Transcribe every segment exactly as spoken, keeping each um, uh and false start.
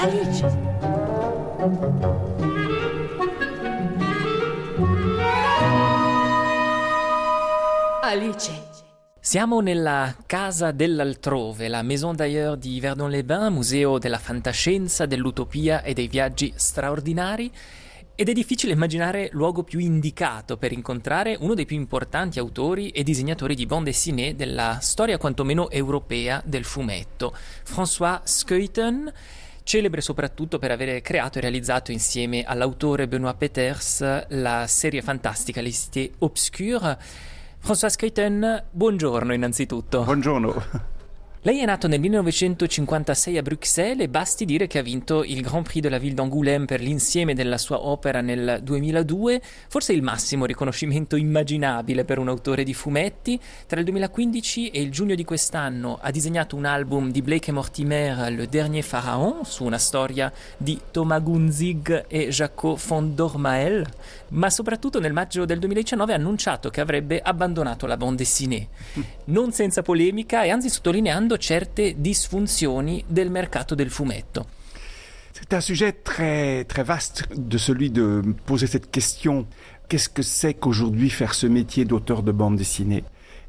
Alice. Alice. Siamo nella Casa dell'Altrove, la Maison d'ailleurs di Verdun-les-Bains, museo della fantascienza, dell'utopia e dei viaggi straordinari, ed è difficile immaginare luogo più indicato per incontrare uno dei più importanti autori e disegnatori di bande dessinée della storia quantomeno europea del fumetto, François Skeuten, celebre soprattutto per avere creato e realizzato insieme all'autore Benoît Peeters la serie fantastica Les Cités Obscures. François Skeuten, buongiorno innanzitutto. Buongiorno. Lei è nato nel millenovecentocinquantasei a Bruxelles e basti dire che ha vinto il Grand Prix de la Ville d'Angoulême per l'insieme della sua opera nel duemiladue, forse il massimo riconoscimento immaginabile per un autore di fumetti. Tra il duemilaquindici e il giugno di quest'anno ha disegnato un album di Blake e Mortimer, Le Dernier Pharaon, su una storia di Thomas Gunzig e Jaco von Dormael, ma soprattutto nel maggio del duemiladiciannove ha annunciato che avrebbe abbandonato la bande dessinée, non senza polemica e anzi sottolineando certe disfunzioni del mercato del fumetto. C'est un sujet très, très vaste de celui de poser cette question. Qu'est-ce que c'est qu'aujourd'hui faire ce métier d'auteur de bande dessinée?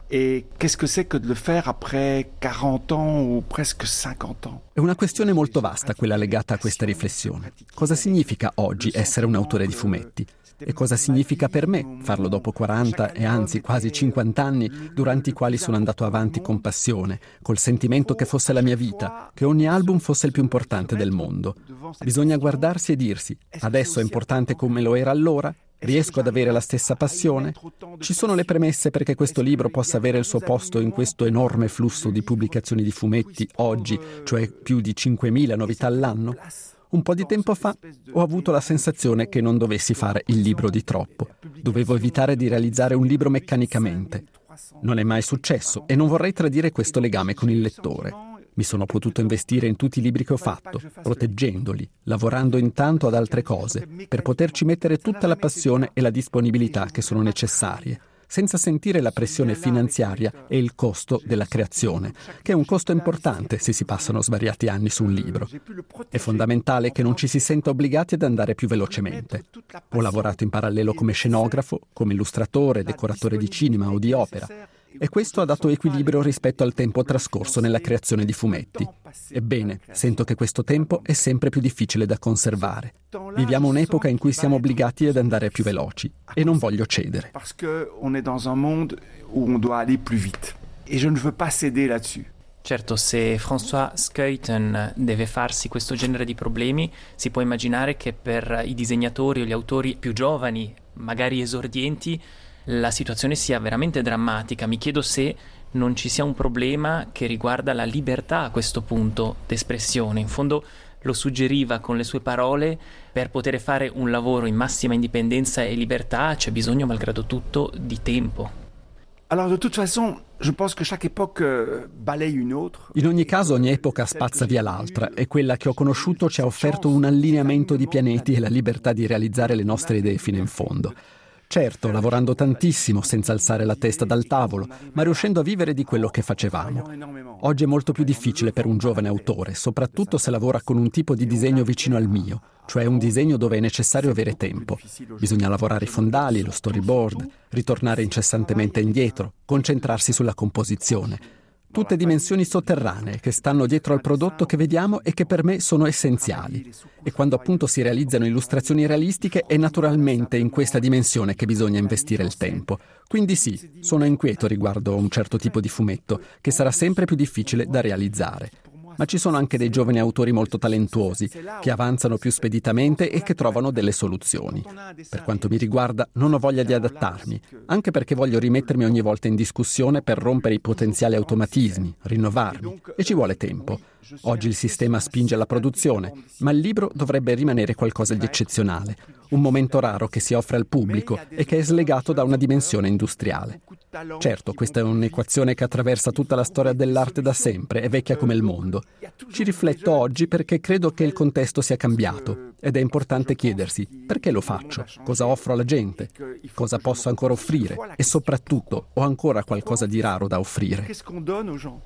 Et qu'est-ce que c'est que de le faire après quarante ans ou presque cinquanta ans? È una questione molto vasta quella legata a questa riflessione. Cosa significa oggi essere un autore di fumetti? E cosa significa per me farlo dopo quaranta e anzi quasi cinquanta anni durante i quali sono andato avanti con passione, col sentimento che fosse la mia vita, che ogni album fosse il più importante del mondo. Bisogna guardarsi e dirsi: adesso è importante come lo era allora? Riesco ad avere la stessa passione? Ci sono le premesse perché questo libro possa avere il suo posto in questo enorme flusso di pubblicazioni di fumetti oggi, cioè più di cinquemila novità all'anno? Un po' di tempo fa ho avuto la sensazione che non dovessi fare il libro di troppo. Dovevo evitare di realizzare un libro meccanicamente. Non è mai successo e non vorrei tradire questo legame con il lettore. Mi sono potuto investire in tutti i libri che ho fatto, proteggendoli, lavorando intanto ad altre cose, per poterci mettere tutta la passione e la disponibilità che sono necessarie, senza sentire la pressione finanziaria e il costo della creazione, che è un costo importante se si passano svariati anni su un libro. È fondamentale che non ci si senta obbligati ad andare più velocemente. Ho lavorato in parallelo come scenografo, come illustratore, decoratore di cinema o di opera, e questo ha dato equilibrio rispetto al tempo trascorso nella creazione di fumetti. Ebbene, sento che questo tempo è sempre più difficile da conservare. Viviamo un'epoca in cui siamo obbligati ad andare più veloci e non voglio cedere. Perché on est dans un monde où on doit aller plus vite et je ne veux pas céder là-dessus. Certo, se François Skeuten deve farsi questo genere di problemi, si può immaginare che per i disegnatori o gli autori più giovani, magari esordienti, la situazione sia veramente drammatica. Mi chiedo se non ci sia un problema che riguarda la libertà a questo punto d'espressione. In fondo lo suggeriva con le sue parole: per poter fare un lavoro in massima indipendenza e libertà c'è bisogno, malgrado tutto, di tempo. Alors de toute façon, je pense que chaque époque balaye une autre. In ogni caso ogni epoca spazza via l'altra e quella che ho conosciuto ci ha offerto un allineamento di pianeti e la libertà di realizzare le nostre idee fino in fondo. Certo, lavorando tantissimo, senza alzare la testa dal tavolo, ma riuscendo a vivere di quello che facevamo. Oggi è molto più difficile per un giovane autore, soprattutto se lavora con un tipo di disegno vicino al mio, cioè un disegno dove è necessario avere tempo. Bisogna lavorare i fondali, lo storyboard, ritornare incessantemente indietro, concentrarsi sulla composizione. Tutte dimensioni sotterranee che stanno dietro al prodotto che vediamo e che per me sono essenziali. E quando appunto si realizzano illustrazioni realistiche è naturalmente in questa dimensione che bisogna investire il tempo. Quindi sì, sono inquieto riguardo un certo tipo di fumetto che sarà sempre più difficile da realizzare. Ma ci sono anche dei giovani autori molto talentuosi che avanzano più speditamente e che trovano delle soluzioni. Per quanto mi riguarda, non ho voglia di adattarmi, anche perché voglio rimettermi ogni volta in discussione per rompere i potenziali automatismi, rinnovarmi, e ci vuole tempo. Oggi il sistema spinge alla produzione, ma il libro dovrebbe rimanere qualcosa di eccezionale, un momento raro che si offre al pubblico e che è slegato da una dimensione industriale. Certo, questa è un'equazione che attraversa tutta la storia dell'arte da sempre, è vecchia come il mondo. Ci rifletto oggi perché credo che il contesto sia cambiato ed è importante chiedersi: perché lo faccio? Cosa offro alla gente? Cosa posso ancora offrire? E soprattutto, ho ancora qualcosa di raro da offrire.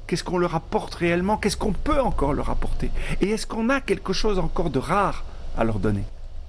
Qu'est-ce qu'on leur apporte réellement? Qu'est-ce qu'on peut encore leur apporter? Et est-ce qu'on a quelque chose encore de rare à leur donner?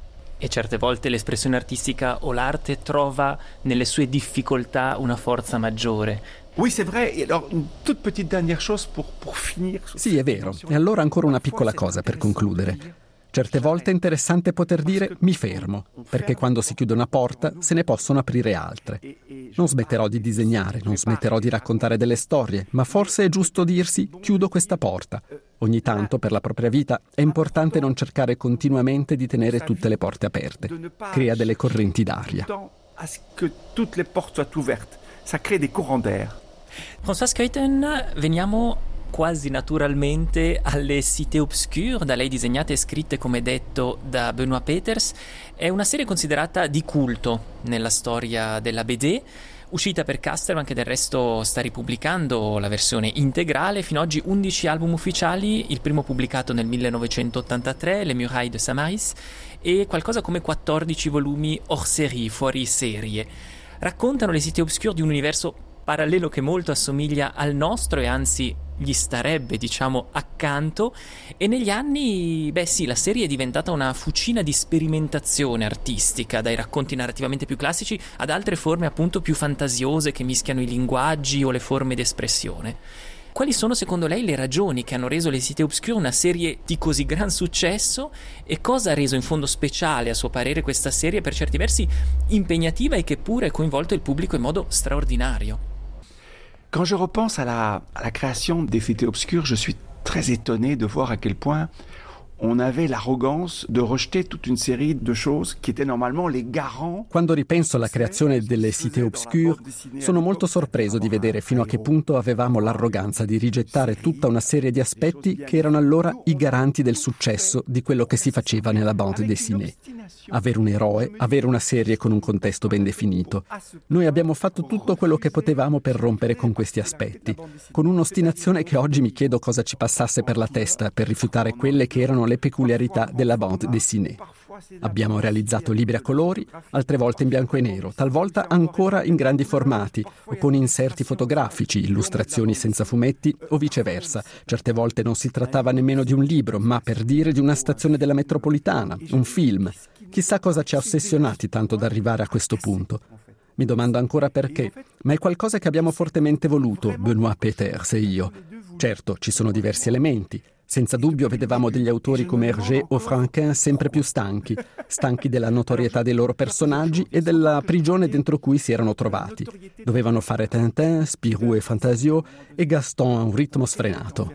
E certe volte l'espressione artistica o l'arte trova nelle sue difficoltà una forza maggiore. Oui, c'est vrai. Et alors, une toute petite dernière chose pour, pour finir. Sì, è vero. E allora ancora una piccola cosa per concludere. Certe volte è interessante poter dire mi fermo, perché quando si chiude una porta se ne possono aprire altre. Non smetterò di disegnare, non smetterò di raccontare delle storie, ma forse è giusto dirsi chiudo questa porta. Ogni tanto per la propria vita è importante non cercare continuamente di tenere tutte le porte aperte. Crea delle correnti d'aria. À ce que toutes les portes soient ouvertes. Ça crée des courants d'air. François Skeuten, veniamo quasi naturalmente alle Cité Obscure, da lei disegnate e scritte, come detto, da Benoît Peeters. È una serie considerata di culto nella storia della B D, uscita per Casterman, che del resto sta ripubblicando la versione integrale. Fino ad oggi undici album ufficiali, il primo pubblicato nel millenovecentottantatré, Les Murailles de Samaris, e qualcosa come quattordici volumi hors série, fuori serie. Raccontano le Cité Obscure di un universo parallelo che molto assomiglia al nostro e anzi gli starebbe, diciamo, accanto, e negli anni, beh sì, la serie è diventata una fucina di sperimentazione artistica, dai racconti narrativamente più classici ad altre forme appunto più fantasiose che mischiano i linguaggi o le forme d'espressione. Quali sono secondo lei le ragioni che hanno reso Le Cité Obscure una serie di così gran successo, e cosa ha reso in fondo speciale a suo parere questa serie, per certi versi impegnativa e che pure ha coinvolto il pubblico in modo straordinario? Quand je repense à la, à la création des Cités Obscures, je suis très étonné de voir à quel point on avait l'arrogance de rejeter toute une série de choses qui étaient normalement les garants. Quando ripenso alla creazione delle Cité Obscure, sono molto sorpreso di vedere fino a che punto avevamo l'arroganza di rigettare tutta una serie di aspetti che erano allora i garanti del successo di quello che si faceva nella bande dessinée. Avere un eroe, avere una serie con un contesto ben definito. Noi abbiamo fatto tutto quello che potevamo per rompere con questi aspetti, con un'ostinazione che oggi mi chiedo cosa ci passasse per la testa per rifiutare quelle che erano le peculiarità della bande dessinée. Abbiamo realizzato libri a colori, altre volte in bianco e nero, talvolta ancora in grandi formati o con inserti fotografici, illustrazioni senza fumetti o viceversa. Certe volte non si trattava nemmeno di un libro, ma per dire di una stazione della metropolitana, un film. Chissà cosa ci ha ossessionati tanto da arrivare a questo punto. Mi domando ancora perché, ma è qualcosa che abbiamo fortemente voluto, Benoît Peeters e io. Certo, ci sono diversi elementi. Senza dubbio vedevamo degli autori come Hergé o Franquin sempre più stanchi, stanchi della notorietà dei loro personaggi e della prigione dentro cui si erano trovati. Dovevano fare Tintin, Spirou e Fantasio e Gaston a un ritmo sfrenato.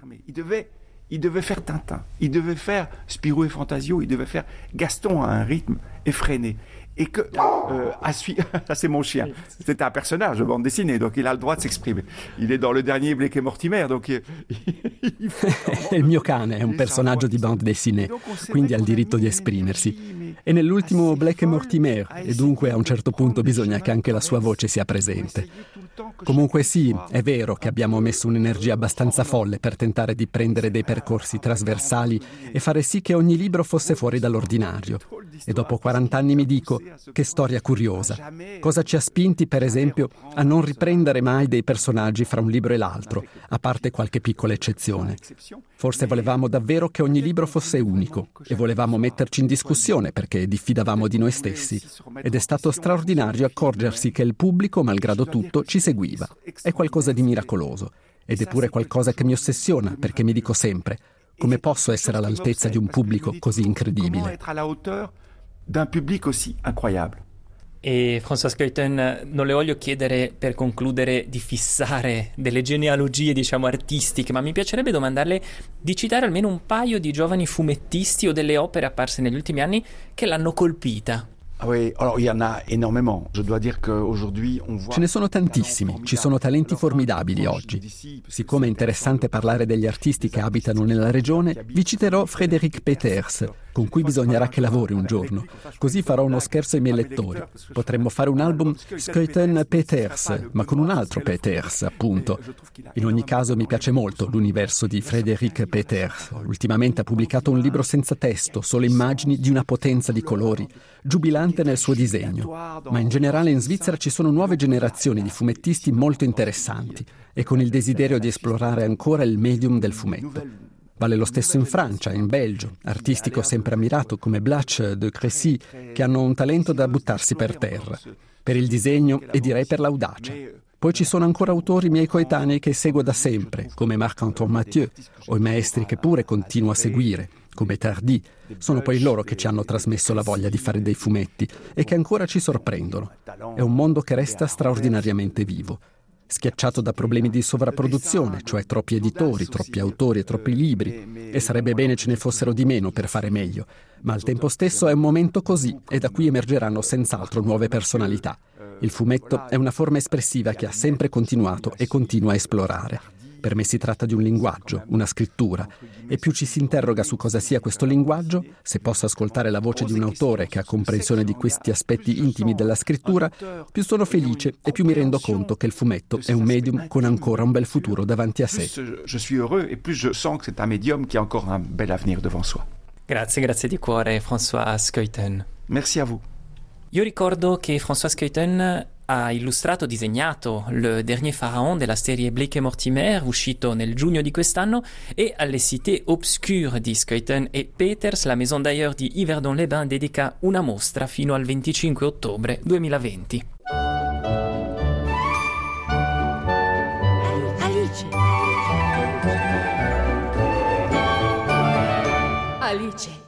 Il devait faire Tintin, il devait faire Spirou et Fantasio, il devait faire Gaston à un rythme effréné. Et que, euh, à suivre, ça c'est mon chien, c'est un personnage de bande dessinée, donc il a le droit de s'exprimer. Il est dans le dernier Blake et Mortimer, donc il, il il mio cane è un personaggio di bande dessinée, quindi ha il diritto di esprimersi. E nell'ultimo Blake e Mortimer, e dunque a un certo punto bisogna che anche la sua voce sia presente. Comunque sì, è vero che abbiamo messo un'energia abbastanza folle per tentare di prendere dei percorsi trasversali e fare sì che ogni libro fosse fuori dall'ordinario. E dopo quaranta anni mi dico, che storia curiosa. Cosa ci ha spinti, per esempio, a non riprendere mai dei personaggi fra un libro e l'altro, a parte qualche piccola eccezione? Forse volevamo davvero che ogni libro fosse unico e volevamo metterci in discussione perché diffidavamo di noi stessi. Ed è stato straordinario accorgersi che il pubblico, malgrado tutto, ci seguiva. È qualcosa di miracoloso. Ed è pure qualcosa che mi ossessiona, perché mi dico sempre, come posso essere all'altezza di un pubblico così incredibile? D'un public aussi incroyable. E François Skeuten, non le voglio chiedere per concludere di fissare delle genealogie, diciamo, artistiche, ma mi piacerebbe domandarle di citare almeno un paio di giovani fumettisti o delle opere apparse negli ultimi anni che l'hanno colpita. Oui, alors il y en a énormément. Je dois dire qu'aujourd'hui on voit. Ce ne sono tantissimi, ci sono talenti formidabili oggi. Siccome è interessante parlare degli artisti che abitano nella regione, vi citerò Frédéric Peeters, con cui bisognerà che lavori un giorno. Così farò uno scherzo ai miei lettori. Potremmo fare un album Skeuten-Peters, ma con un altro Peters, appunto. In ogni caso mi piace molto l'universo di Frédéric Peters. Ultimamente ha pubblicato un libro senza testo, solo immagini di una potenza di colori, giubilante nel suo disegno. Ma in generale in Svizzera ci sono nuove generazioni di fumettisti molto interessanti e con il desiderio di esplorare ancora il medium del fumetto. Vale lo stesso in Francia, in Belgio, artisti che ho sempre ammirato come Blach, De Crécy, che hanno un talento da buttarsi per terra, per il disegno e direi per l'audacia. Poi ci sono ancora autori miei coetanei che seguo da sempre, come Marc-Antoine Mathieu, o i maestri che pure continuo a seguire, come Tardy. Sono poi loro che ci hanno trasmesso la voglia di fare dei fumetti e che ancora ci sorprendono. È un mondo che resta straordinariamente vivo. Schiacciato da problemi di sovrapproduzione, cioè troppi editori, troppi autori e troppi libri, e sarebbe bene ce ne fossero di meno per fare meglio, ma al tempo stesso è un momento così e da cui emergeranno senz'altro nuove personalità. Il fumetto è una forma espressiva che ha sempre continuato e continua a esplorare. Per me si tratta di un linguaggio, una scrittura, e più ci si interroga su cosa sia questo linguaggio, se posso ascoltare la voce di un autore che ha comprensione di questi aspetti intimi della scrittura, più sono felice e più mi rendo conto che il fumetto è un medium con ancora un bel futuro davanti a sé. Je suis heureux et plus je sens que c'est un médium qui a encore un bel avenir devant soi. Grazie, grazie di cuore François Skeuten. Merci à vous. Io ricordo che François Skeuten ha illustrato, disegnato Le Dernier Pharaon della serie Blake e Mortimer, uscito nel giugno di quest'anno, e alle Cités Obscures di Skeuten e Peters, la Maison d'ailleurs di Yverdon-les-Bains dedica una mostra fino al venticinque ottobre duemilaventi. Alice. Alice.